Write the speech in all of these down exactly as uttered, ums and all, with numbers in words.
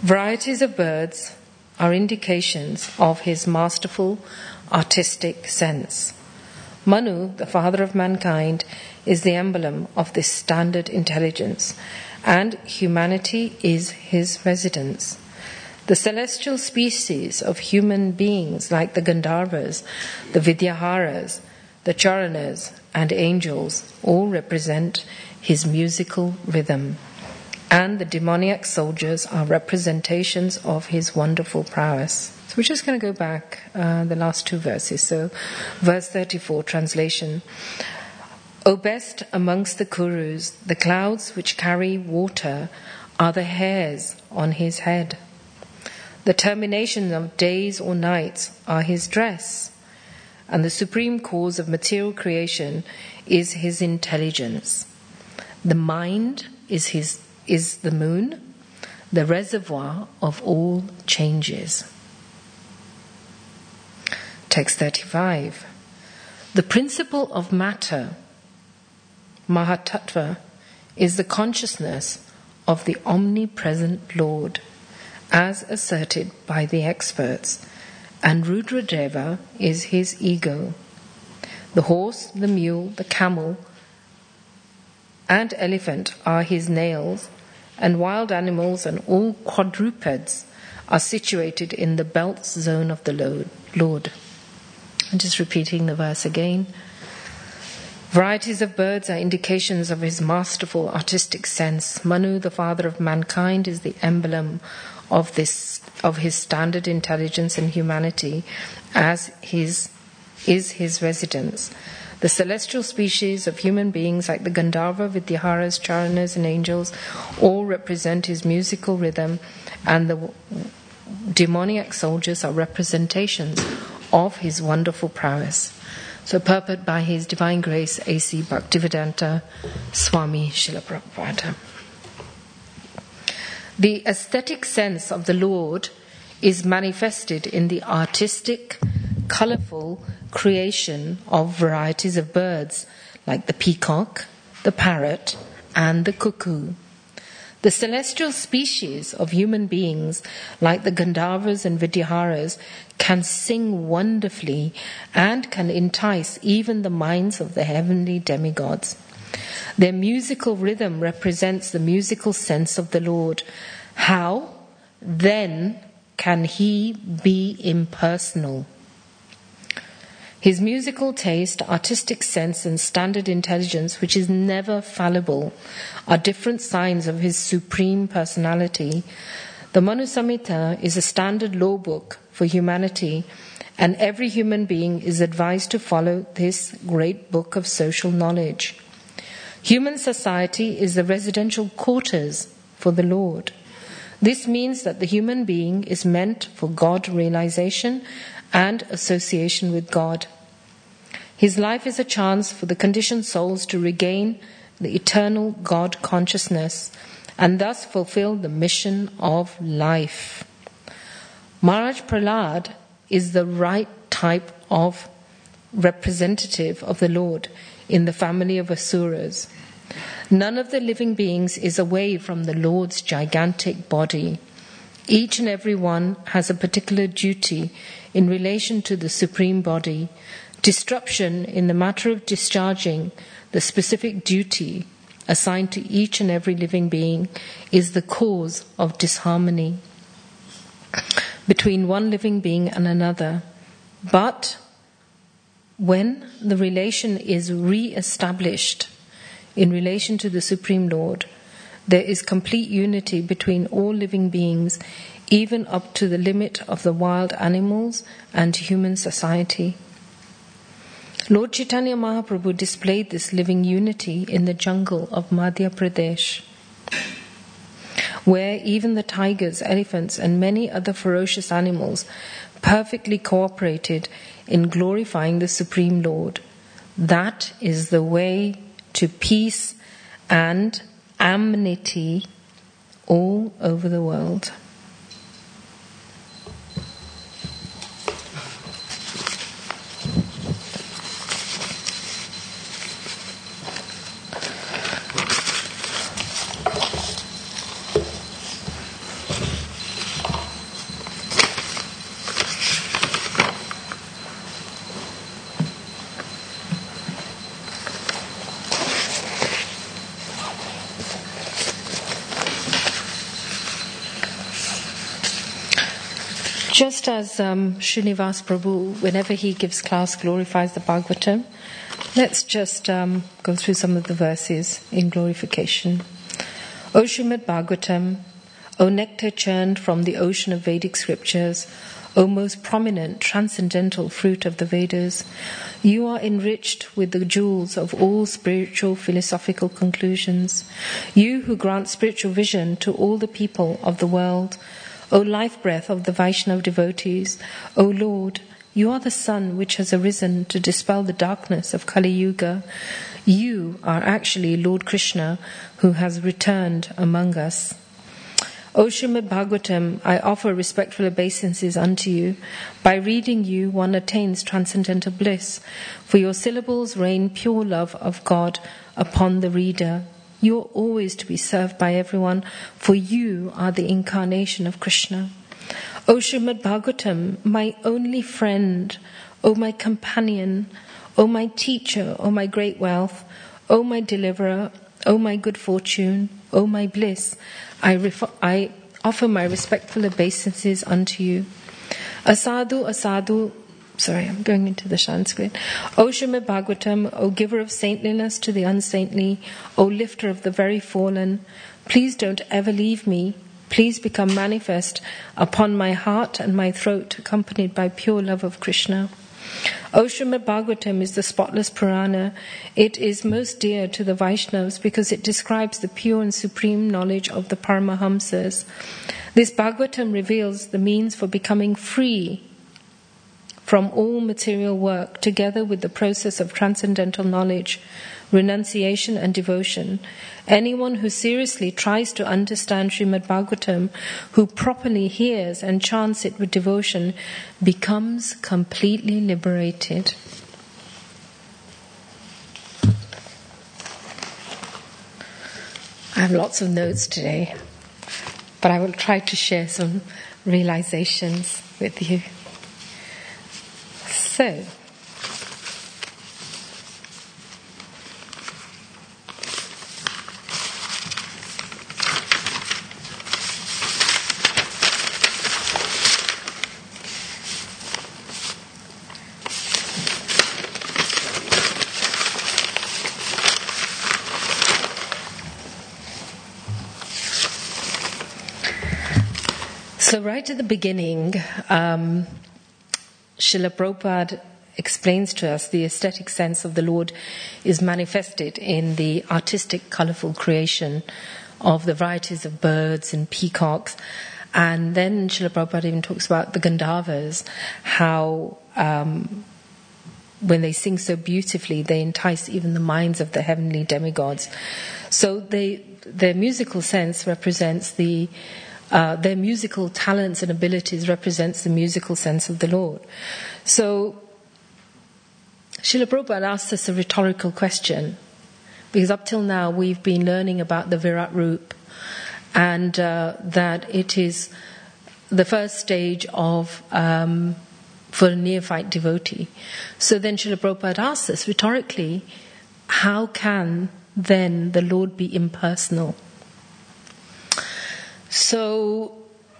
Varieties of birds are indications of his masterful artistic sense. Manu, the father of mankind, is the emblem of this standard intelligence, and humanity is his residence. The celestial species of human beings like the Gandharvas, the Vidyaharas, the Charanas, and angels all represent his musical rhythm, and the demoniac soldiers are representations of his wonderful prowess. So we're just going to go back uh, the last two verses. So verse thirty-four, translation. O best amongst the Kurus, the clouds which carry water are the hairs on his head. The termination of days or nights are his dress, and the supreme cause of material creation is his intelligence. The mind is his is the moon, the reservoir of all changes. Text thirty-five. The principle of matter, Mahatattva, is the consciousness of the omnipresent Lord, as asserted by the experts, and Rudradeva is his ego. The horse, the mule, the camel, and elephant are his nails, and wild animals and all quadrupeds are situated in the belt zone of the Lord. I'm just repeating the verse again. Varieties of birds are indications of his masterful artistic sense. Manu, the father of mankind, is the emblem of this of his standard intelligence and humanity, as his is his residence. The celestial species of human beings like the Gandharva, Vidyaharas, Charanas, and angels all represent his musical rhythm, and the demoniac soldiers are representations of his wonderful prowess. So purport by His Divine Grace A C Bhaktivedanta Swami Srila Prabhupada. The aesthetic sense of the Lord is manifested in the artistic, colourful creation of varieties of birds like the peacock, the parrot, and the cuckoo. The celestial species of human beings like the Gandharvas and Vidyaharas can sing wonderfully and can entice even the minds of the heavenly demigods. Their musical rhythm represents the musical sense of the Lord. How, then, can he be impersonal? His musical taste, artistic sense, and standard intelligence, which is never fallible, are different signs of his supreme personality. The Manu Samhita is a standard law book for humanity, and every human being is advised to follow this great book of social knowledge. Human society is the residential quarters for the Lord. This means that the human being is meant for God realization and association with God. His life is a chance for the conditioned souls to regain the eternal God consciousness and thus fulfill the mission of life. Maharaj Prahlad is the right type of representative of the Lord in the family of Asuras. None of the living beings is away from the Lord's gigantic body. Each and every one has a particular duty in relation to the supreme body. Disruption in the matter of discharging the specific duty assigned to each and every living being is the cause of disharmony between one living being and another. But when the relation is re-established in relation to the Supreme Lord, there is complete unity between all living beings, even up to the limit of the wild animals and human society. Lord Chaitanya Mahaprabhu displayed this living unity in the jungle of Madhya Pradesh, where even the tigers, elephants, and many other ferocious animals perfectly cooperated in glorifying the Supreme Lord. That is the way to peace and amity all over the world. Just as um, Srinivas Prabhu, whenever he gives class, glorifies the Bhagavatam, let's just um, go through some of the verses in glorification. O Srimad Bhagavatam, O nectar churned from the ocean of Vedic scriptures, O most prominent, transcendental fruit of the Vedas, you are enriched with the jewels of all spiritual philosophical conclusions. You who grant spiritual vision to all the people of the world, O life breath of the Vaishnava devotees, O Lord, you are the sun which has arisen to dispel the darkness of Kali Yuga. You are actually Lord Krishna who has returned among us. O Srimad Bhagavatam, I offer respectful obeisances unto you. By reading you, one attains transcendental bliss. For your syllables rain pure love of God upon the reader. You are always to be served by everyone, for you are the incarnation of Krishna. O Srimad Bhagavatam, my only friend, O my companion, O my teacher, O my great wealth, O my deliverer, O my good fortune, O my bliss, I, ref- I offer my respectful obeisances unto you. Asadu, asadu, sorry, I'm going into the Sanskrit. O Srimad Bhagavatam, O giver of saintliness to the unsaintly, O lifter of the very fallen, please don't ever leave me. Please become manifest upon my heart and my throat, accompanied by pure love of Krishna. O Srimad Bhagavatam is the spotless Purana. It is most dear to the Vaishnavas because it describes the pure and supreme knowledge of the Paramahamsas. This Bhagavatam reveals the means for becoming free from all material work, together with the process of transcendental knowledge, renunciation and devotion. Anyone who seriously tries to understand Srimad Bhagavatam, who properly hears and chants it with devotion, becomes completely liberated. I have lots of notes today, but I will try to share some realizations with you. So, So right at the beginning, um, Srila Prabhupada explains to us the aesthetic sense of the Lord is manifested in the artistic, colourful creation of the varieties of birds and peacocks. And then Srila Prabhupada even talks about the Gandharvas, how um, when they sing so beautifully, they entice even the minds of the heavenly demigods. So they, their musical sense represents the Uh, their musical talents and abilities represents the musical sense of the Lord. So, Srila Prabhupada asked us a rhetorical question, because up till now we've been learning about the Virat Roop, and uh, that it is the first stage of um, for a neophyte devotee. So then Srila Prabhupada asks us rhetorically, how can then the Lord be impersonal? So,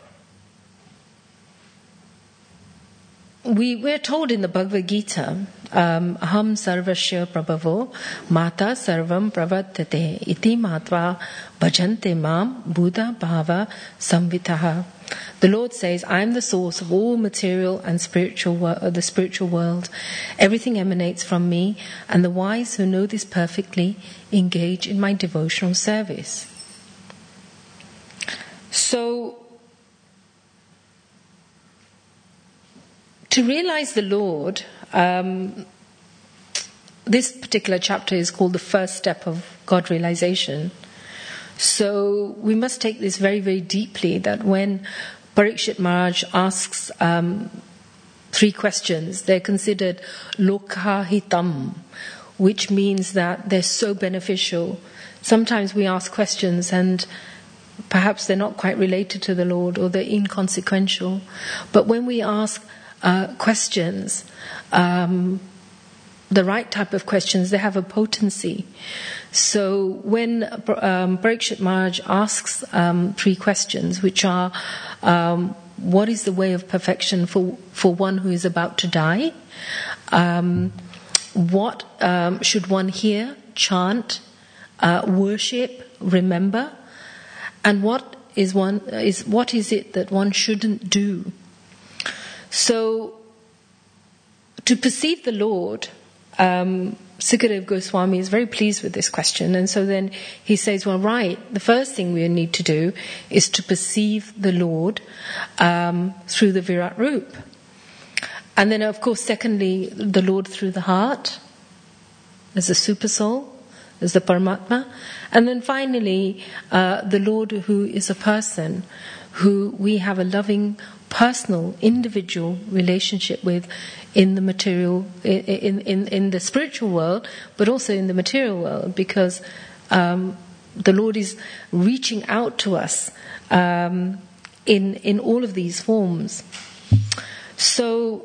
we, we're told in the Bhagavad Gita, um, Aham sarvasya prabhavo mata sarvam pravartate iti matva bhajante mam buddha bhava samvitaha. The Lord says, I am the source of all material and spiritual wor- the spiritual world. Everything emanates from me, and the wise who know this perfectly engage in my devotional service. So, to realize the Lord, um, this particular chapter is called the first step of God realization. So, we must take this very, very deeply, that when Parikshit Maharaj asks um, three questions, they're considered lokahitam, which means that they're so beneficial. Sometimes we ask questions and perhaps they're not quite related to the Lord, or they're inconsequential. But when we ask uh, questions, um, the right type of questions, they have a potency. So when um, Parikshit Maharaj asks um, three questions, which are, um, what is the way of perfection for, for one who is about to die? Um, what um, should one hear, chant, uh, worship, remember? And what is one is what is it that one shouldn't do? So, to perceive the Lord, um, Sukadeva Goswami is very pleased with this question, and so then he says, well, right, the first thing we need to do is to perceive the Lord um, through the Virat Roop. And then, of course, secondly, the Lord through the heart, as the super soul, as the Paramatma. And then finally, uh, the Lord who is a person, who we have a loving, personal, individual relationship with in the material, in, in, in the spiritual world, but also in the material world, because um, the Lord is reaching out to us um, in in all of these forms. So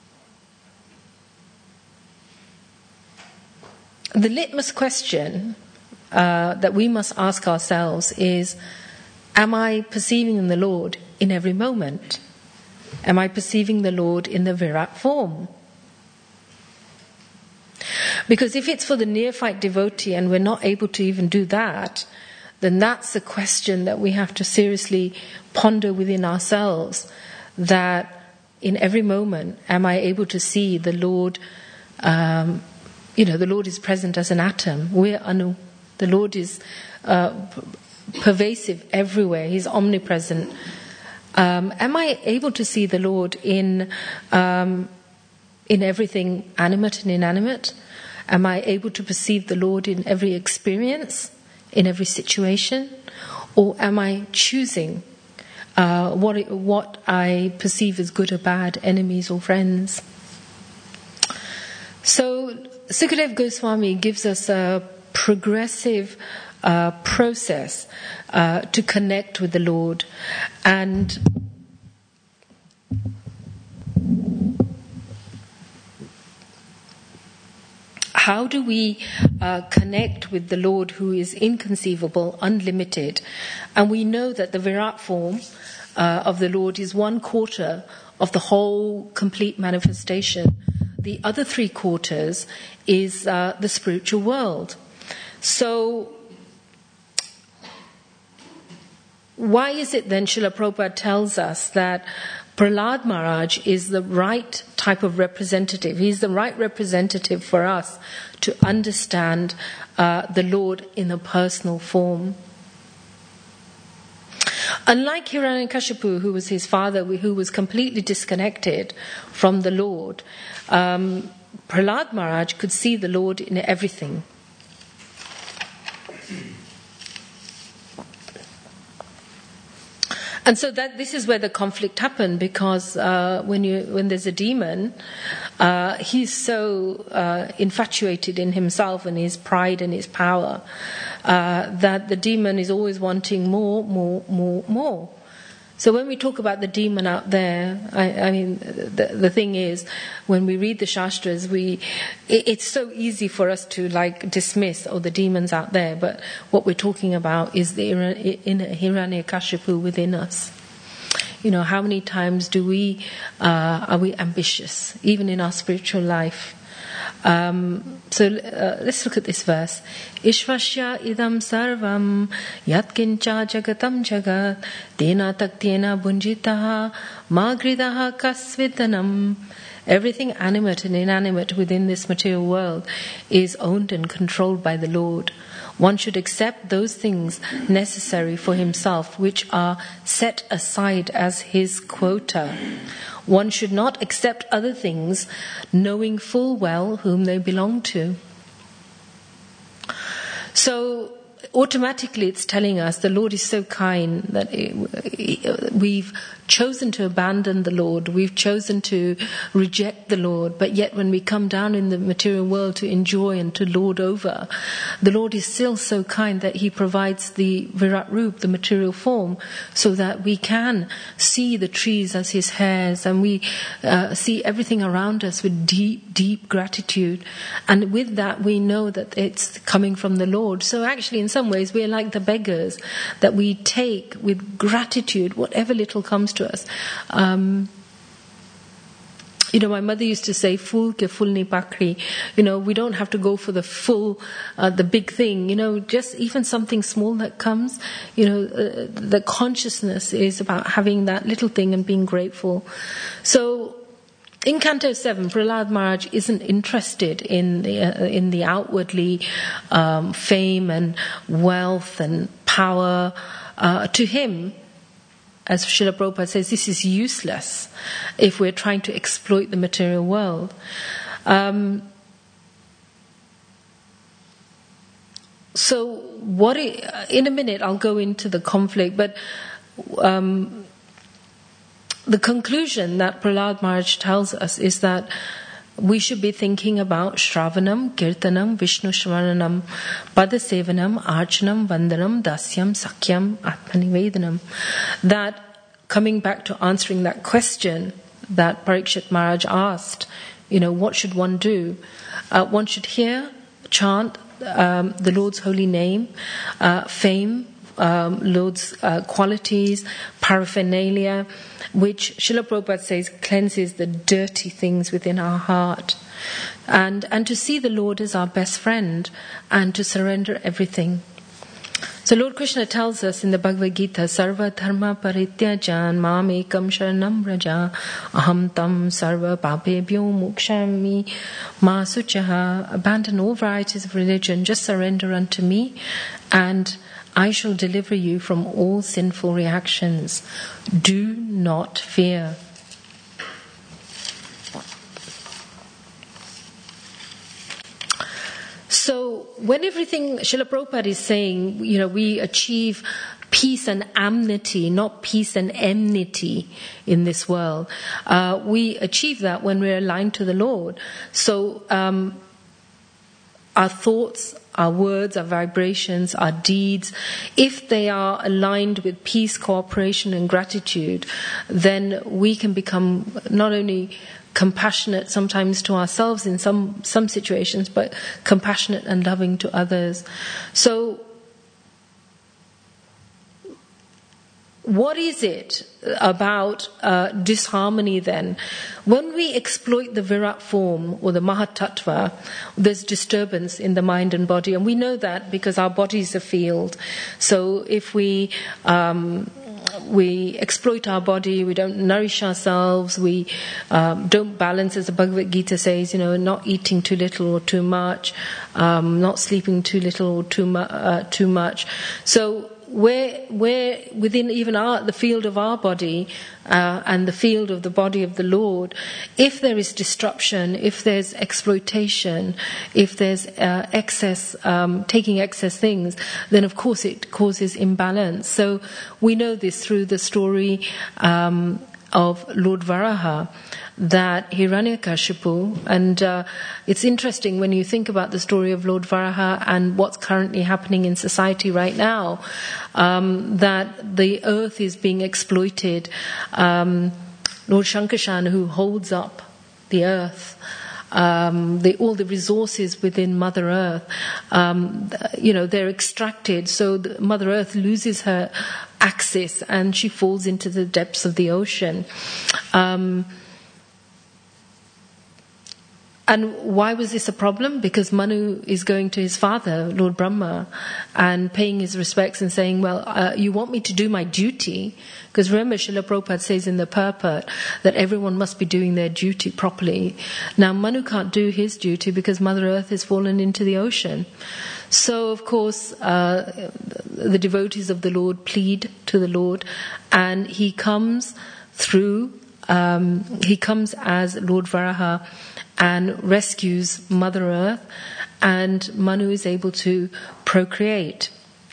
the litmus question uh, that we must ask ourselves is, am I perceiving the Lord in every moment? Am I perceiving the Lord in the Virat form? Because if it's for the neophyte devotee and we're not able to even do that, then that's a question that we have to seriously ponder within ourselves, that in every moment, am I able to see the Lord? Um, you know, the Lord is present as an atom. We're Anu. The Lord is uh, pervasive everywhere. He's omnipresent. Um, am I able to see the Lord in um, in everything animate and inanimate? Am I able to perceive the Lord in every experience, in every situation? Or am I choosing uh, what it, what I perceive as good or bad, enemies or friends? So Sukadeva Goswami gives us a progressive uh, process uh, to connect with the Lord. And how do we uh, connect with the Lord who is inconceivable, unlimited? And we know that the Virat form uh, of the Lord is one quarter of the whole complete manifestation. The other three quarters is uh, the spiritual world. So why is it then Srila Prabhupada tells us that Prahlad Maharaj is the right type of representative? He's the right representative for us to understand uh, the Lord in a personal form. Unlike Hiranyakashipu, who was his father, who was completely disconnected from the Lord, um, Prahlad Maharaj could see the Lord in everything. And so that this is where the conflict happened, because uh, when you when there's a demon, uh, he's so uh, infatuated in himself and his pride and his power uh, that the demon is always wanting more, more, more, more. So when we talk about the demon out there, I, I mean, the, the thing is, when we read the Shastras, we it, it's so easy for us to like dismiss, oh, the demon's out there. But what we're talking about is the inner Hiranyakashipu within us. You know, how many times do we uh, are we ambitious, even in our spiritual life? Um, so uh, let's look at this verse. Ishvasya idam sarvam yatkincha jagatam jagat tena taktena bunjitaha magridaha kasvidanam. Everything animate and inanimate within this material world is owned and controlled by the Lord. One should accept those things necessary for himself which are set aside as his quota. One should not accept other things, knowing full well whom they belong to. So automatically it's telling us the Lord is so kind that it, we've chosen to abandon the Lord, we've chosen to reject the Lord, but yet when we come down in the material world to enjoy and to lord over, the Lord is still so kind that He provides the Virat Roop, the material form, so that we can see the trees as His hairs, and we uh, see everything around us with deep, deep gratitude. And with that we know that it's coming from the Lord. So actually in some some ways we're like the beggars, that we take with gratitude whatever little comes to us. Um, You know, my mother used to say, "Fool ke ful ni pakri." You know, we don't have to go for the full, uh, the big thing. You know, just even something small that comes. You know, uh, the consciousness is about having that little thing and being grateful. So, in Canto Seven, Prahlad Maharaj isn't interested in the uh, in the outwardly um, fame and wealth and power. Uh, to him, as Srila Prabhupada says, this is useless if we're trying to exploit the material world. Um, so, what? It, in a minute, I'll go into the conflict, but um, the conclusion that Prahlad Maharaj tells us is that we should be thinking about Shravanam, Kirtanam, Vishnu Shravanam, Padasevanam, Archanam, Vandanam, Dasyam, Sakyam, Atmanivedanam. That, coming back to answering that question that Parikshit Maharaj asked, you know, what should one do? Uh, one should hear, chant um, the Lord's holy name, uh, fame, um, Lord's uh, qualities, paraphernalia, which Srila Prabhupada says cleanses the dirty things within our heart. And, and to see the Lord as our best friend and to surrender everything. So Lord Krishna tells us in the Bhagavad Gita, Sarva dharma parityajan mam ekam sharanam vraja aham tam sarva papebhyo mokshami ma suchaha. Abandon all varieties of religion, just surrender unto me, and I shall deliver you from all sinful reactions. Do not fear. So when everything, Srila Prabhupada is saying, you know, we achieve peace and amity, not peace and enmity in this world. Uh, we achieve that when we're aligned to the Lord. So um, our thoughts, our words, our vibrations, our deeds, if they are aligned with peace, cooperation and gratitude, then we can become not only compassionate sometimes to ourselves in some, some situations, but compassionate and loving to others. So, what is it about uh, disharmony then? When we exploit the Virat form or the Mahatattva, there's disturbance in the mind and body. And we know that because our body is a field. So if we um, we exploit our body, we don't nourish ourselves, we um, don't balance, as the Bhagavad Gita says, you know, not eating too little or too much, um, not sleeping too little or too, mu- uh, too much. So Where, where within even our, the field of our body uh, and the field of the body of the Lord, if there is disruption, if there's exploitation, if there's uh, excess, um, taking excess things, then of course it causes imbalance. So we know this through the story um, of Lord Varaha, that Hiranyakashipu, and uh, it's interesting when you think about the story of Lord Varaha and what's currently happening in society right now, um, that the earth is being exploited. Um, Lord Shankarshan, who holds up the earth, um, the, all the resources within Mother Earth, um, you know, they're extracted, so the Mother Earth loses her access and she falls into the depths of the ocean. Um, And why was this a problem? Because Manu is going to his father, Lord Brahma, and paying his respects and saying, well, uh, you want me to do my duty? Because remember, Srila Prabhupada says in the purport that everyone must be doing their duty properly. Now, Manu can't do his duty because Mother Earth has fallen into the ocean. So, of course, uh, the devotees of the Lord plead to the Lord, and he comes through, um, he comes as Lord Varaha, and rescues Mother Earth, and Manu is able to procreate.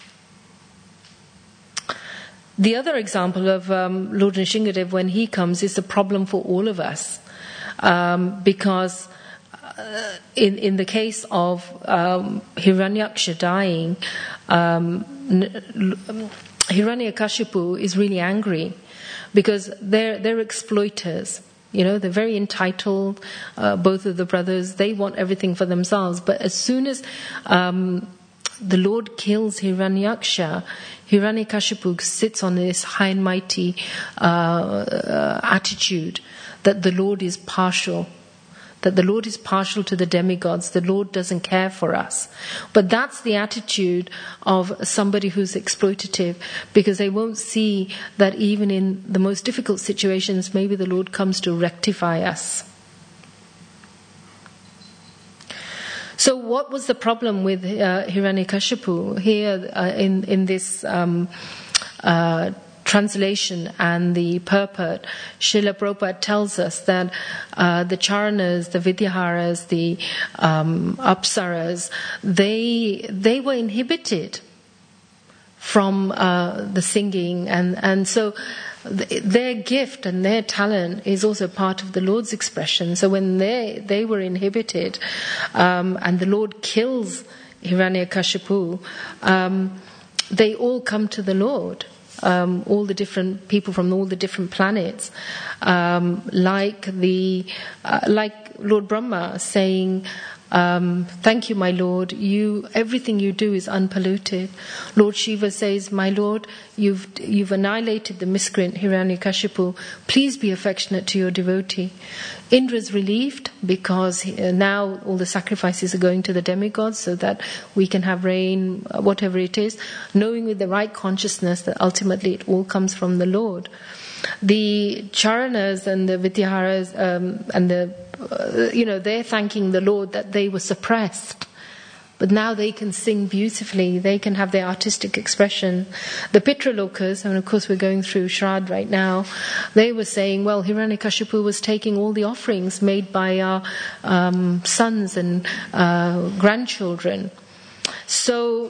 The other example of um, Lord Nrsingadev when he comes is a problem for all of us, um, because uh, in in the case of um, Hiranyaksha dying, um, Hiranyakashipu is really angry because they're they're exploiters. You know, they're very entitled, uh, both of the brothers. They want everything for themselves. But as soon as um, the Lord kills Hiranyaksha, Hiranyakashipu sits on this high and mighty uh, uh, attitude that the Lord is partial. That the Lord is partial to the demigods. The Lord doesn't care for us. But that's the attitude of somebody who's exploitative, because they won't see that even in the most difficult situations, maybe the Lord comes to rectify us. So what was the problem with uh, Hiranyakashipu? Here uh, in, in this um, uh, translation and the purport, Srila Prabhupada tells us that uh, the Charanas, the Vidyaharas, the um, Apsaras, they they were inhibited from uh, the singing, and, and so th- their gift and their talent is also part of the Lord's expression. So when they, they were inhibited um, and the Lord kills Hiranyakashipu, um, they all come to the Lord. Um, all the different people from all the different planets, um, like the uh, like Lord Brahma saying, um, "Thank you, my Lord. You everything you do is unpolluted." Lord Shiva says, "My Lord, you've you've annihilated the miscreant Hiranyakashipu. Please be affectionate to your devotee." Indra's relieved because he, uh, now all the sacrifices are going to the demigods so that we can have rain, uh, whatever it is, knowing with the right consciousness that ultimately it all comes from the Lord. The Charanas and the Vidyaharas um, and the, uh, you know, they're thanking the Lord that they were suppressed. But now they can sing beautifully, they can have their artistic expression. The Pitralokas, and of course we're going through Shraddha right now, they were saying, well, Hiranyakashipu was taking all the offerings made by our um, sons and uh, grandchildren. So,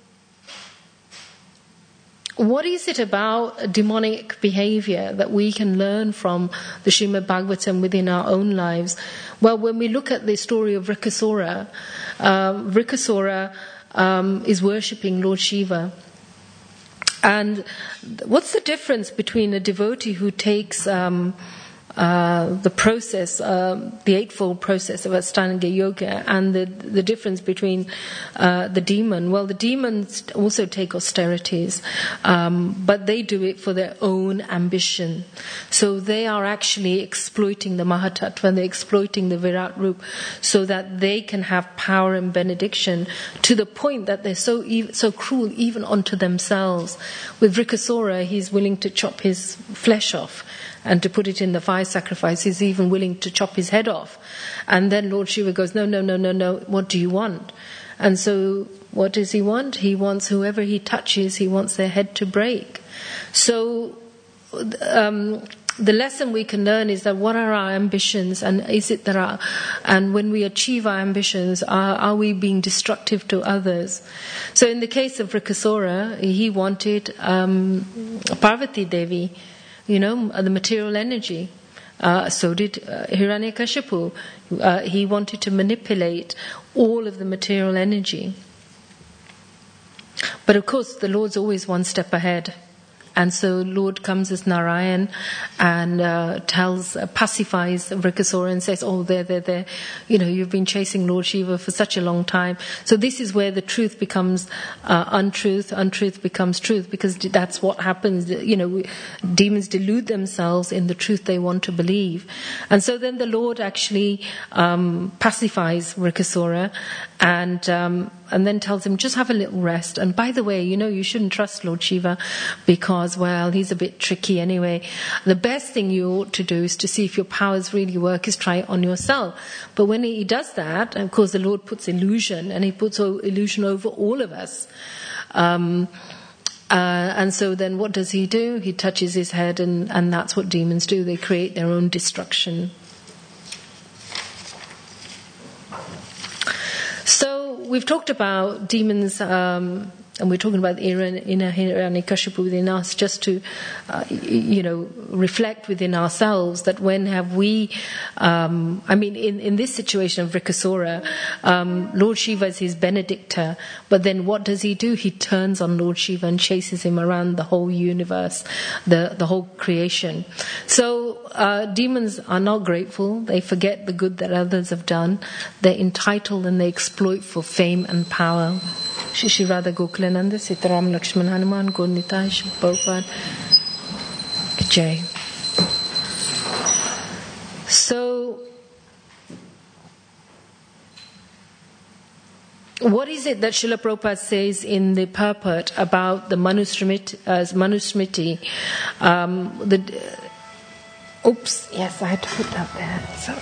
what is it about demonic behavior that we can learn from the Srimad Bhagavatam within our own lives? Well, when we look at the story of Vrikasura, um, Vrikasura um, is worshipping Lord Shiva. And what's the difference between a devotee who takes um, uh, the process, um, the eightfold process of Ashtanga Yoga, and the the difference between uh, the demon? Well, the demons also take austerities, um, but they do it for their own ambition. So they are actually exploiting the Mahatattva, they're exploiting the Virat Rup, so that they can have power and benediction to the point that they're so ev- so cruel even unto themselves. With Vrikasura, he's willing to chop his flesh off and to put it in the fire sacrifice. He's even willing to chop his head off. And then Lord Shiva goes, no, no, no, no, no, what do you want? And so what does he want? He wants whoever he touches, he wants their head to break. So um, the lesson we can learn is that what are our ambitions, and is it that our, and when we achieve our ambitions, are, are we being destructive to others? So in the case of Vrikasura, he wanted um, Parvati Devi, you know, the material energy. Uh, so did uh, Hiranyakashipu. Uh, he wanted to manipulate all of the material energy. But of course, the Lord's always one step ahead. And so Lord comes as Narayan and uh, tells, uh, pacifies Vrikasura and says, oh, there, there, there, you know, you've been chasing Lord Shiva for such a long time. So this is where the truth becomes uh, untruth, untruth becomes truth, because that's what happens. You know, we, demons delude themselves in the truth they want to believe. And so then the Lord actually um, pacifies Vrikasura and um, and then tells him, just have a little rest. And by the way, you know, you shouldn't trust Lord Shiva because, well, he's a bit tricky anyway. The best thing you ought to do is to see if your powers really work, is try it on yourself. But when he does that, of course, the Lord puts illusion, and he puts illusion over all of us. Um, uh, and so then what does he do? He touches his head, and, and that's what demons do. They create their own destruction. So we've talked about demons, um, and we're talking about the inner Hiranyakashipu within us, just to, uh, you know, reflect within ourselves that when have we, um, I mean, in, in this situation of Vrikasura, um, Lord Shiva is his benedictor, but then what does he do? He turns on Lord Shiva and chases him around the whole universe, the, the whole creation. So uh, demons are not grateful. They forget the good that others have done. They're entitled and they exploit for fame and power. Shri Shri Radha Gokulananda, Sitaram Lakshman Hanuman, Gaur Nitai, Shri Prabhupada Ki Jai. So, what is it that Srila Prabhupada says in the purport about the Manusmriti? Uh, Manusmriti um, the, uh, oops, yes, I had to put that there. So,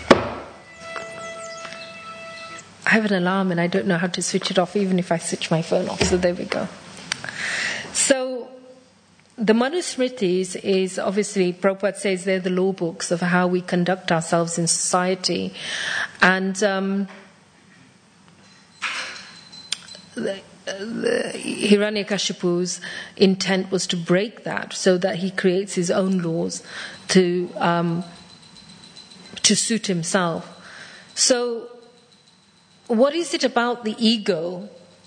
I have an alarm and I don't know how to switch it off, even if I switch my phone off. So there we go. So, the Manusmritis is obviously, Prabhupada says they're the law books of how we conduct ourselves in society. And um, the, the Hiranyakashipu's intent was to break that so that he creates his own laws to um, to suit himself. So, what is it about the ego?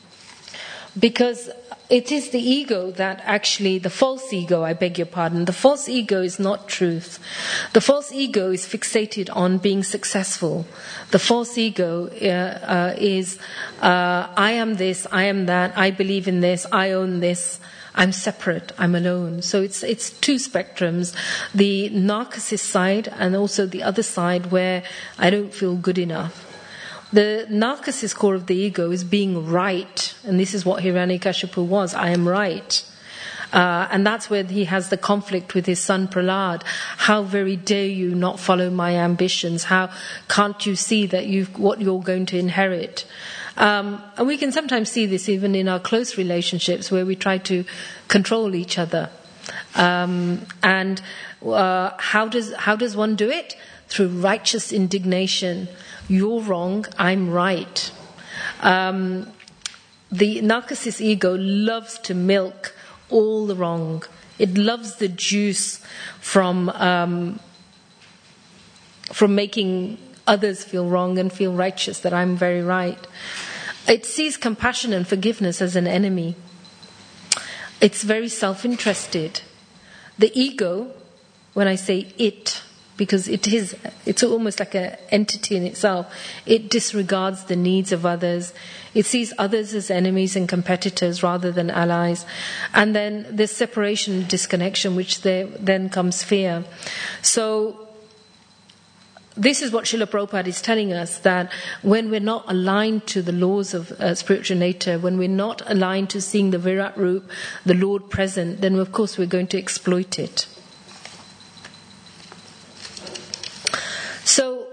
Because it is the ego that actually, the false ego, I beg your pardon, the false ego is not truth. The false ego is fixated on being successful. The false ego uh, uh, is, uh, I am this, I am that, I believe in this, I own this, I'm separate, I'm alone. So it's it's two spectrums, the narcissist side and also the other side where I don't feel good enough. The narcissist core of the ego is being right, and this is what Hiranyakashipu was, I am right. Uh, and that's where he has the conflict with his son Prahlad. How very dare you not follow my ambitions? How can't you see that you've what you're going to inherit? Um, and we can sometimes see this even in our close relationships where we try to control each other. Um, and uh, how does how does one do it? Through righteous indignation. You're wrong, I'm right. Um, the narcissist ego loves to milk all the wrong. It loves the juice from um, from making others feel wrong and feel righteous, that I'm very right. It sees compassion and forgiveness as an enemy. It's very self-interested. The ego, when I say it, because it is, it's almost like an entity in itself. It disregards the needs of others. It sees others as enemies and competitors rather than allies. And then there's separation and disconnection, which there, then comes fear. So this is what Srila Prabhupada is telling us, that when we're not aligned to the laws of uh, spiritual nature, when we're not aligned to seeing the Virat Roop, the Lord present, then of course we're going to exploit it. So,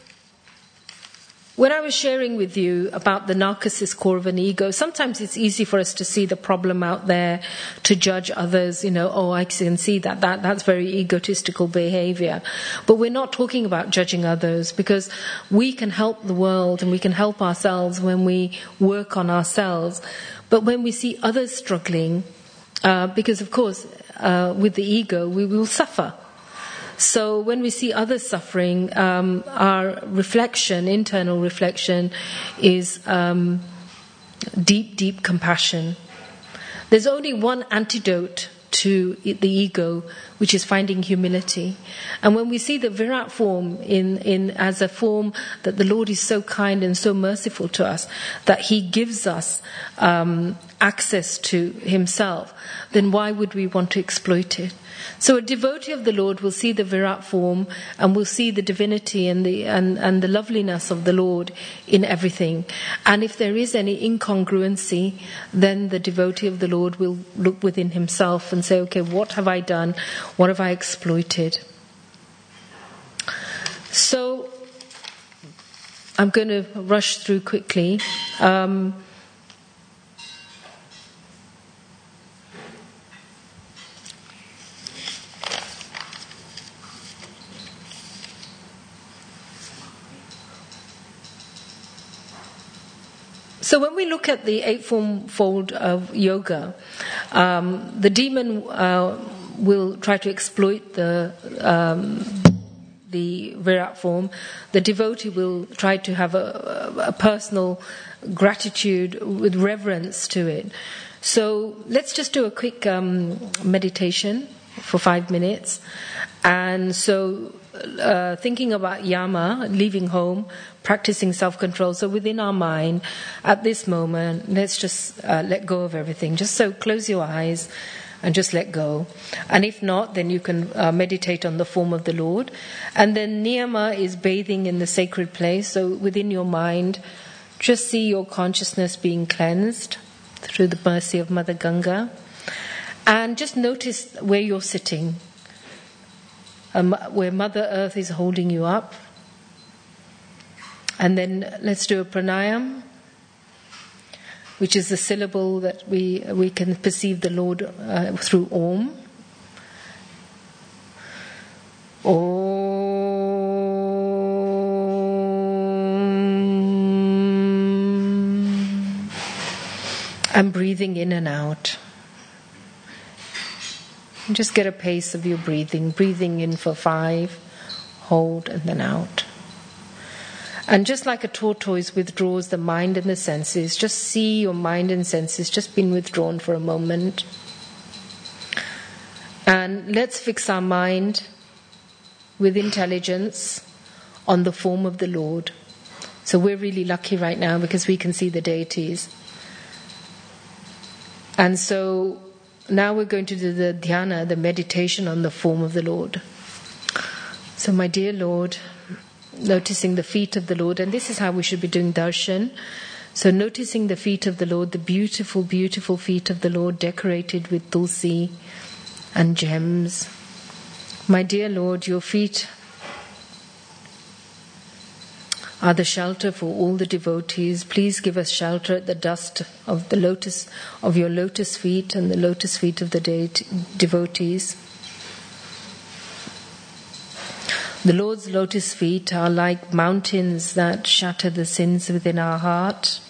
when I was sharing with you about the narcissist core of an ego, sometimes it's easy for us to see the problem out there, to judge others, you know, oh, I can see that, that that's very egotistical behavior. But we're not talking about judging others, because we can help the world and we can help ourselves when we work on ourselves. But when we see others struggling, uh, because of course, uh, with the ego, we will suffer. So when we see others suffering, um, our reflection, internal reflection, is um, deep, deep compassion. There's only one antidote to the ego, which is finding humility. And when we see the Virat form in, in as a form that the Lord is so kind and so merciful to us, that He gives us um, access to Himself, then why would we want to exploit it? So a devotee of the Lord will see the Virat form and will see the divinity and the and, and the loveliness of the Lord in everything. And if there is any incongruency, then the devotee of the Lord will look within himself and say, okay, what have I done? What have I exploited? So I'm going to rush through quickly. Um, So when we look at the eightfold of yoga, um, the demon uh, will try to exploit the um, the Virat form. The devotee will try to have a, a personal gratitude with reverence to it. So let's just do a quick um, meditation for five minutes. And so uh, thinking about yama, leaving home, practicing self-control. So within our mind, at this moment, let's just uh, let go of everything. Just so close your eyes and just let go. And if not, then you can uh, meditate on the form of the Lord. And then niyama is bathing in the sacred place. So within your mind, just see your consciousness being cleansed through the mercy of Mother Ganga. And just notice where you're sitting, um, where Mother Earth is holding you up. And then let's do a pranayam, which is the syllable that we we can perceive the Lord uh, through Om. Om. And breathing in and out. Just get a pace of your breathing. Breathing in for five, hold, and then out. And just like a tortoise withdraws the mind and the senses, just see your mind and senses just been withdrawn for a moment. And let's fix our mind with intelligence on the form of the Lord. So we're really lucky right now because we can see the deities. And so now we're going to do the dhyana, the meditation on the form of the Lord. So my dear Lord, noticing the feet of the Lord, and this is how we should be doing darshan. So noticing the feet of the Lord, the beautiful, beautiful feet of the Lord decorated with tulsi and gems. My dear Lord, your feet are the shelter for all the devotees. Please give us shelter at the dust of the lotus, of your lotus feet and the lotus feet of the de- devotees. The Lord's lotus feet are like mountains that shatter the sins within our heart.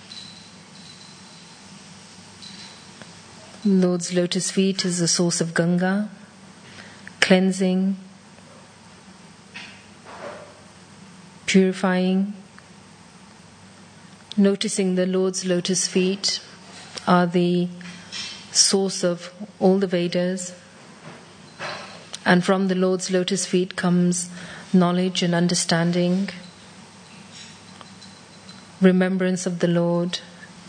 The Lord's lotus feet is the source of Ganga, cleansing, purifying. Noticing the Lord's lotus feet are the source of all the Vedas. And from the Lord's lotus feet comes knowledge and understanding, remembrance of the Lord,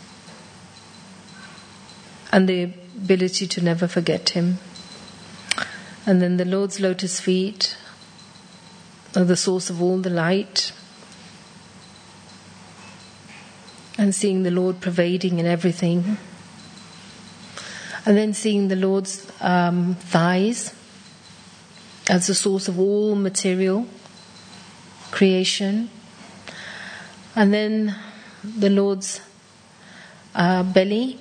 and the ability to never forget Him. And then the Lord's lotus feet are the source of all the light, and seeing the Lord pervading in everything. And then seeing the Lord's um, thighs as the source of all material creation. And then the Lord's uh, belly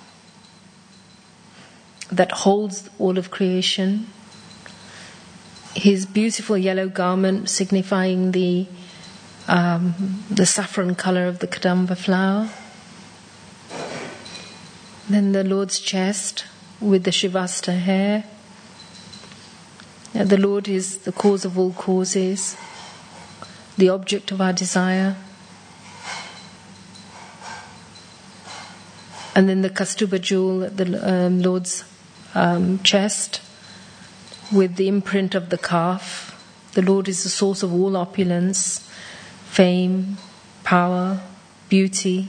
that holds all of creation. His beautiful yellow garment signifying the um, the saffron colour of the kadamba flower. Then the Lord's chest with the Shivasta hair. The Lord is the cause of all causes, the object of our desire. And then the Kaustubha jewel at the um, Lord's um, chest with the imprint of the calf. The Lord is the source of all opulence, fame, power, beauty,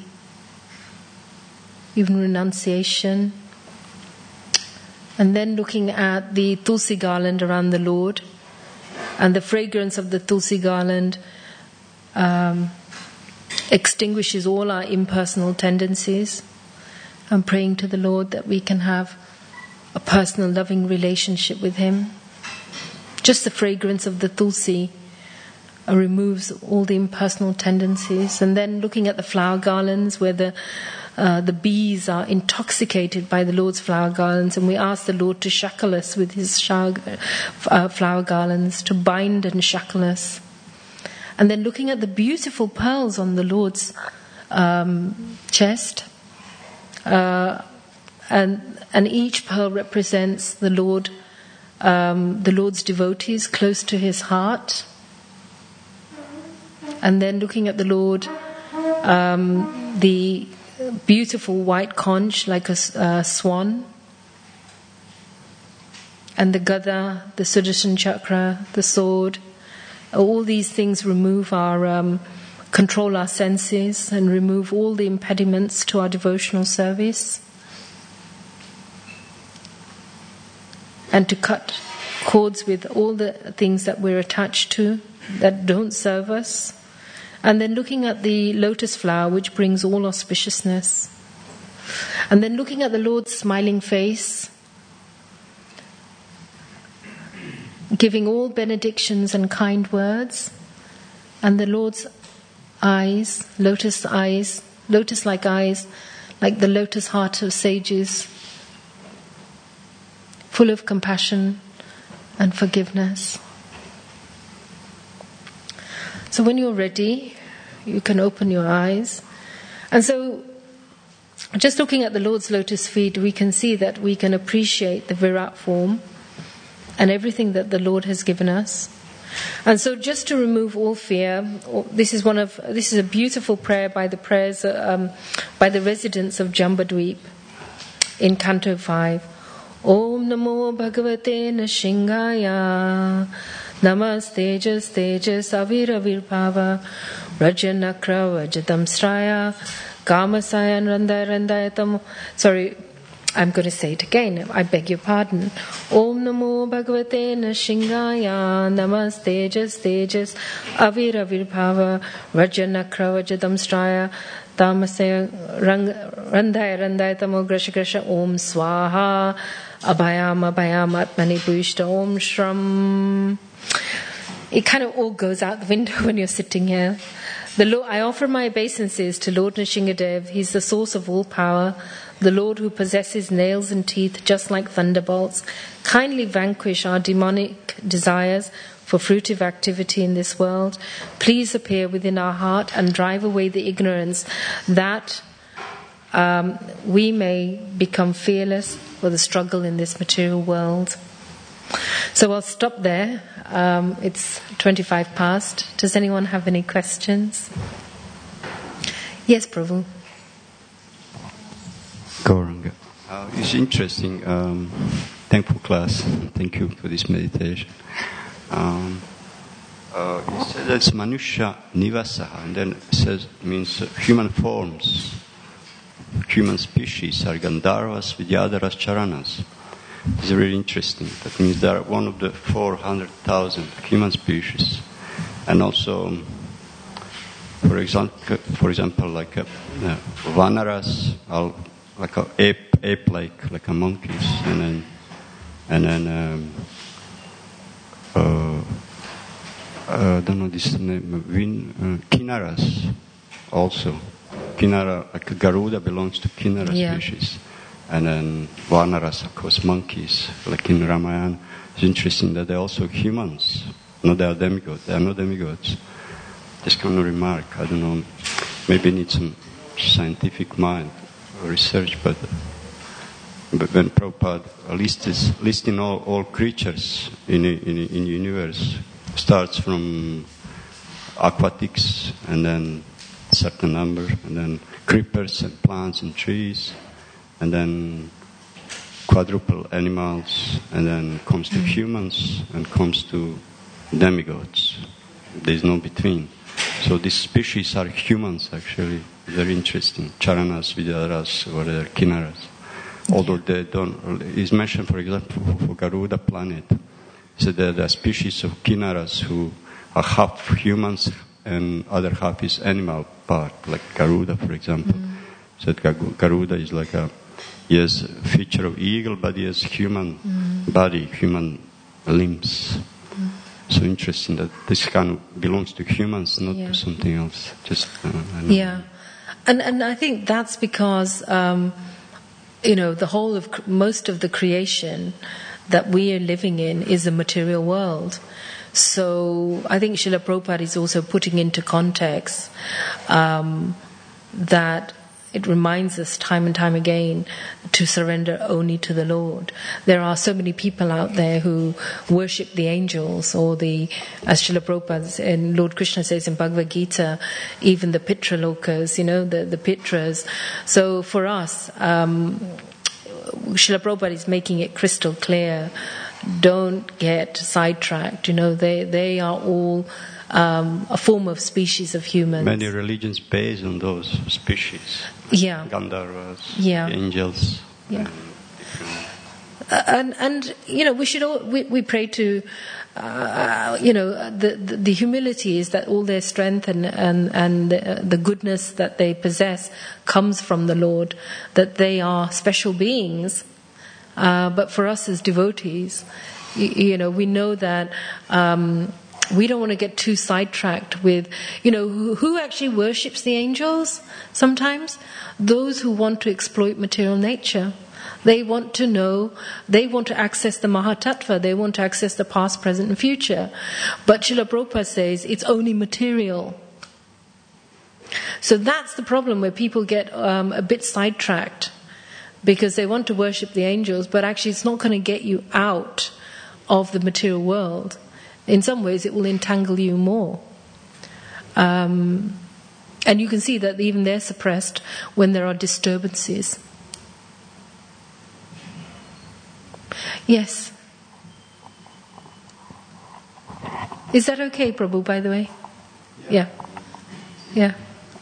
even renunciation. And then looking at the tulsi garland around the Lord, and the fragrance of the tulsi garland um, extinguishes all our impersonal tendencies. And praying to the Lord that we can have a personal loving relationship with Him. Just the fragrance of the tulsi uh, removes all the impersonal tendencies. And then looking at the flower garlands where the Uh, the bees are intoxicated by the Lord's flower garlands, and we ask the Lord to shackle us with His shower, uh, flower garlands, to bind and shackle us. And then looking at the beautiful pearls on the Lord's um, chest, uh, and and each pearl represents the Lord, um, the Lord's devotees close to His heart. And then looking at the Lord, um, the beautiful white conch like a uh, swan, and the gada, the Sudarshan chakra, the sword, All these things remove our, um, control our senses and remove all the impediments to our devotional service. And to cut cords with all the things that we're attached to that don't serve us. And then looking at the lotus flower, which brings all auspiciousness. And then looking at the Lord's smiling face, giving all benedictions and kind words, and the Lord's eyes, lotus eyes, lotus-like eyes, like the lotus heart of sages, full of compassion and forgiveness. So when you're ready, you can open your eyes. And so, just looking at the Lord's lotus feet, we can see that we can appreciate the Virat form and everything that the Lord has given us. And so, just to remove all fear, this is one of this is a beautiful prayer by the prayers um, by the residents of Jambudweep in Canto Five. Om Namo Bhagavate Nrsimhaya Namaste Tejas Tejas Avira Virpava Rajanakra Vajatam Sraya Kamasaya Randaya Randayatam. Sorry, I'm going to say it again. I beg your pardon. Om Namo Bhagavate Nrsimhaya Namaste Tejas Tejas Avira Virpava Rajanakra Vajatam Sraya Tamasaya Randaya Randaya Tamo Grasha Grasha Om Swaha Abhayam Abhayam Atmani Bhuishta Om Shram. It kind of all goes out the window when you're sitting here. The Lord, I offer my obeisances to Lord Nrsimhadev. He's the source of all power, the Lord who possesses nails and teeth just like thunderbolts. Kindly vanquish our demonic desires for fruitive activity in this world. Please appear within our heart and drive away the ignorance that um, we may become fearless for the struggle in this material world. So I'll stop there. Um, it's twenty-five past. Does anyone have any questions? Yes, Prabhu. Gauranga. Uh, it's interesting. Um, thankful class. Thank you for this meditation. Um, uh, it says it's Manusha Nivasaha, and then it says it means uh, human forms, human species are Gandharvas, Vidyadharas, Charanas. It's really interesting. That means they are one of the four hundred thousand human species, and also, um, for example, for example, like a, uh, Vanaras are like a ape, ape-like, like a monkeys, and then and then. Um, Uh, uh, I don't know this name, Vin, uh, Kinnaras also. Kinnara, like Garuda belongs to Kinnara yeah. species. And then Vanaras, of course, monkeys, like in Ramayana. It's interesting that they're also humans. No, they are demigods. They are not demigods. Just kind of remark, I don't know, maybe need some scientific mind or research, but But when Prabhupada lists listing all, all creatures in in in the universe, starts from aquatics and then a certain number, and then creepers and plants and trees, and then quadruple animals, and then comes to humans and comes to demigods. There is no between. So these species are humans actually. Very interesting. Charanas, Vidyadharas, or they're Kinnaras. Although they don't, it's mentioned, for example, for Garuda planet. So there are species of Kinnaras who are half humans and other half is animal part, like Garuda, for example. Mm. So Garuda is like a, he has a feature of eagle, but he has human mm. body, human limbs. Mm. So interesting that this kind of belongs to humans, not yeah. to something else. Just uh, I don't yeah, know. and and I think that's because. Um, You know, the whole of most of the creation that we are living in is a material world. So I think Srila Prabhupada is also putting into context um, that it reminds us time and time again to surrender only to the Lord. There are so many people out there who worship the angels, or the, as Srila Prabhupada and Lord Krishna says in Bhagavad Gita, even the Pitralokas, you know, the, the Pitras. So for us, um, Srila Prabhupada is making it crystal clear don't get sidetracked. You know, they, they are all um, a form of species of humans. Many religions based on those species. Yeah. Gandharvas, yeah. angels. Yeah. Uh, and, and, you know, we should all, we, we pray to, uh, you know, the, the, the humility is that all their strength and, and, and the, the goodness that they possess comes from the Lord, that they are special beings. Uh, but for us as devotees, you, you know, we know that um, we don't want to get too sidetracked with, you know, who, who actually worships the angels sometimes? Those who want to exploit material nature. They want to know, they want to access the Mahatattva, they want to access the past, present and future. But Srila Prabhupada says it's only material. So that's the problem where people get um, a bit sidetracked because they want to worship the angels, but actually it's not going to get you out of the material world. In some ways it will entangle you more. Um, and you can see that even they're suppressed when there are disturbances. Yes. Is that okay, Prabhu, by the way? Yeah. Yeah.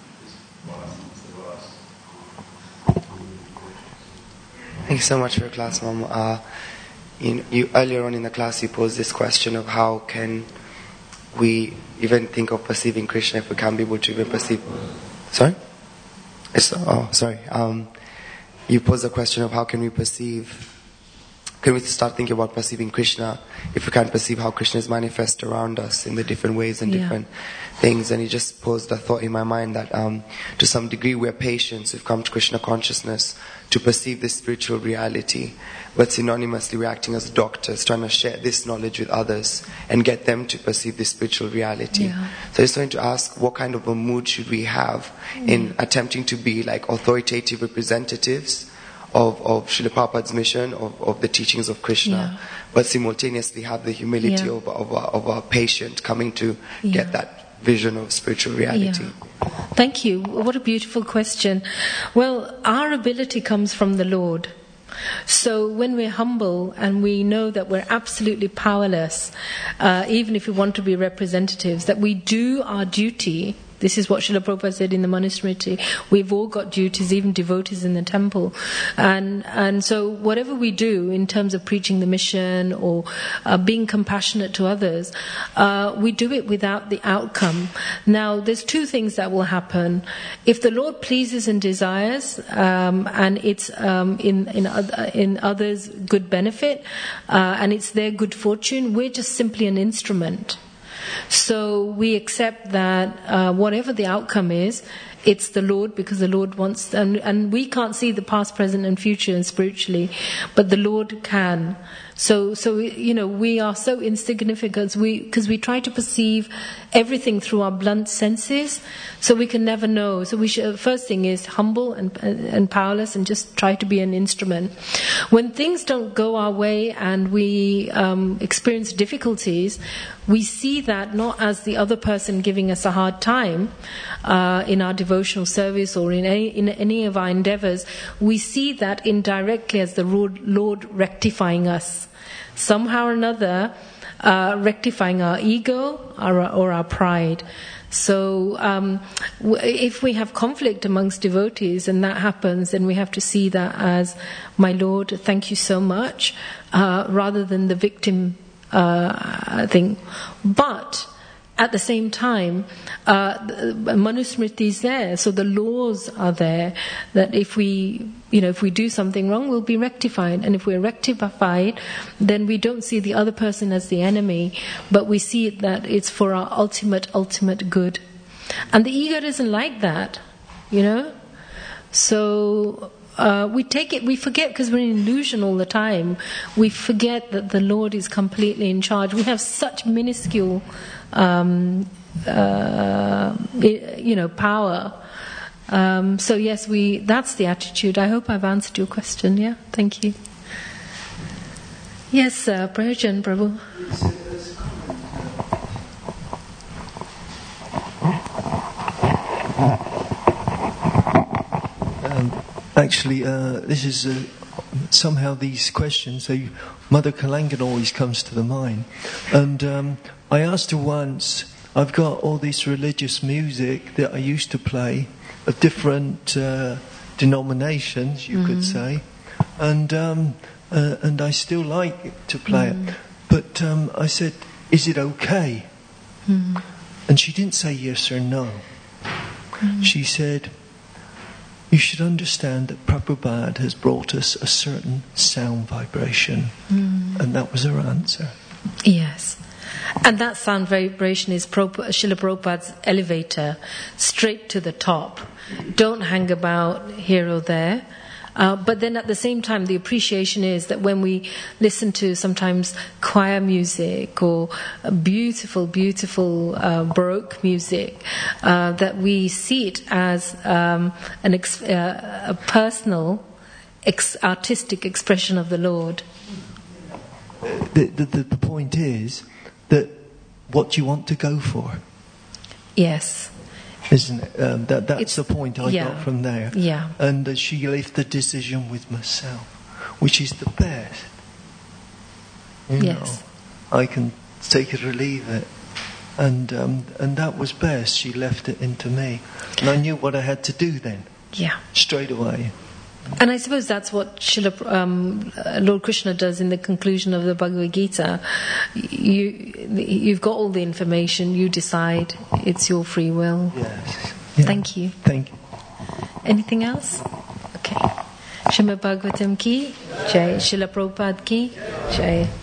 Thank you so much for your class, Mom. Uh, you, you, earlier on in the class you posed this question of how can we even think of perceiving Krishna if we can't be able to even perceive... Sorry? It's, oh, sorry. Um, you posed the question of how can we perceive... Can we start thinking about perceiving Krishna if we can't perceive how Krishna is manifest around us in the different ways and yeah. different things? And he just posed a thought in my mind that um, to some degree we're patients who've come to Krishna consciousness to perceive this spiritual reality, but synonymously we're acting as doctors, trying to share this knowledge with others and get them to perceive this spiritual reality. Yeah. So I just wanted to ask, what kind of a mood should we have in yeah. attempting to be like authoritative representatives of, of Srila Prabhupada's mission, of, of the teachings of Krishna, yeah. but simultaneously have the humility yeah. of, of, a, of a patient coming to yeah. get that vision of spiritual reality. Yeah. Thank you. What a beautiful question. Well, our ability comes from the Lord. So when we're humble and we know that we're absolutely powerless, uh, even if we want to be representatives, that we do our duty. This is what Srila Prabhupada said in the Manusmriti. We've all got duties, even devotees in the temple. And and so whatever we do in terms of preaching the mission or uh, being compassionate to others, uh, we do it without the outcome. Now, there's two things that will happen. If the Lord pleases and desires, um, and it's um, in, in, other, in others' good benefit, uh, and it's their good fortune, we're just simply an instrument. So we accept that uh, whatever the outcome is, it's the Lord, because the Lord wants, and, and we can't see the past, present and future and spiritually, but the Lord can. So, so you know, we are so insignificant we, because we try to perceive everything through our blunt senses, so we can never know. So we should, first thing is humble and, and powerless and just try to be an instrument. When things don't go our way and we um, experience difficulties, we see that not as the other person giving us a hard time uh, in our devotional service or in any, in any of our endeavors. We see that indirectly as the Lord, Lord rectifying us. Somehow or another, uh, rectifying our ego or, or our pride. So um, w- if we have conflict amongst devotees and that happens, then we have to see that as, my Lord, thank you so much, uh, rather than the victim uh, thing. But at the same time, uh, Manusmriti is there, so the laws are there that if we, you know, if we do something wrong, we'll be rectified. And if we're rectified, then we don't see the other person as the enemy, but we see it that it's for our ultimate, ultimate good. And the ego doesn't like that, you know. So uh, we take it, we forget, because we're in illusion all the time. We forget that the Lord is completely in charge. We have such minuscule Um, uh, you know, power. Um, so yes, we. That's the attitude. I hope I've answered your question. Yeah, thank you. Yes, uh, Prajan Prabhu. Um, actually, uh, this is uh, somehow these questions, they, Mother Kalangan always comes to the mind. And um, I asked her once, I've got all this religious music that I used to play of different uh, denominations, you mm-hmm. could say, and um, uh, and I still like to play mm. it. But um, I said, is it okay? Mm. And she didn't say yes or no. Mm. She said, you should understand that Prabhupada has brought us a certain sound vibration. Mm. And that was her answer. Yes. And that sound vibration is Prabhupada, Srila Prabhupada's elevator, straight to the top. Don't hang about here or there. Uh, but then at the same time, the appreciation is that when we listen to sometimes choir music or beautiful, beautiful uh, Baroque music, uh, that we see it as um, an ex- uh, a personal, ex- artistic expression of the Lord. The, the, the, the point is that what do you want to go for? Yes. Isn't it? Um, that, that's it's, the point I yeah, got from there. Yeah. And uh, she left the decision with myself, which is the best. You yes. know, I can take it or leave it. And um, and that was best. She left it into me. And I knew what I had to do then. Yeah. Straight away. And I suppose that's what Srila, um, Lord Krishna does in the conclusion of the Bhagavad Gita. You, you've got all the information, you decide, it's your free will. Yes. Yeah. Thank you. Thank you. Anything else? Okay. Srimad Bhagavatam ki, Jai. Srila Prabhupada ki, Jai.